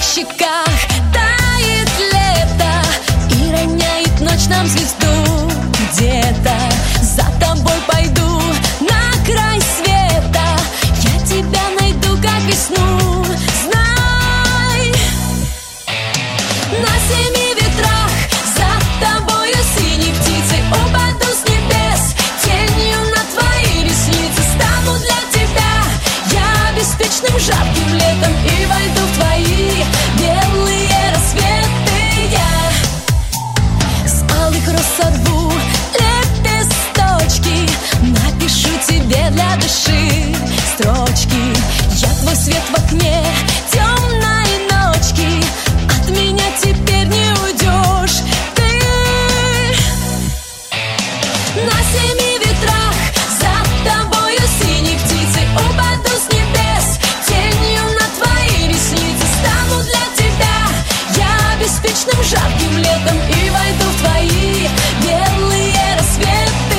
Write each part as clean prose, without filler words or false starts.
щеках тает лето и роняет ночь нам звезду. Где-то за тобой пойду на край света, я тебя найду, как весну. Знай, на семи ветрах за тобою синей птицей упаду с небес, тенью на твои ресницы стану для тебя я беспечным жарким летом и войду в твои белые рассветы. Я с алых роз сорву лепесточки, напишу тебе для души строчки. Я твой свет в окне темной ночки, от меня теперь не уйдешь ты. На семи ветрах за тобою синей птицей упаду с небес, тенью на твои ресницы стану для тебя я беспечным жарким летом и войду в твои белые рассветы.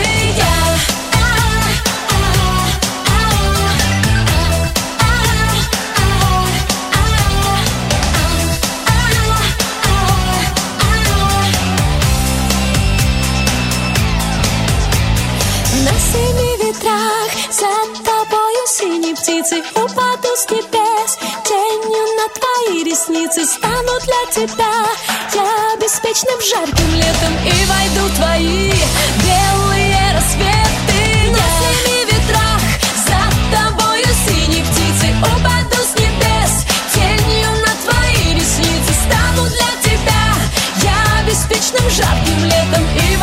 На семи ветрах за тобою синей птицей упаду с небес, тенью на твои ресницы стану для тебя я беспечным жарким летом и войду в твои белые рассветы. На семи ветрах за тобою синей птицей упаду с небес, тенью на твои ресницы стану для тебя я беспечным жарким летом и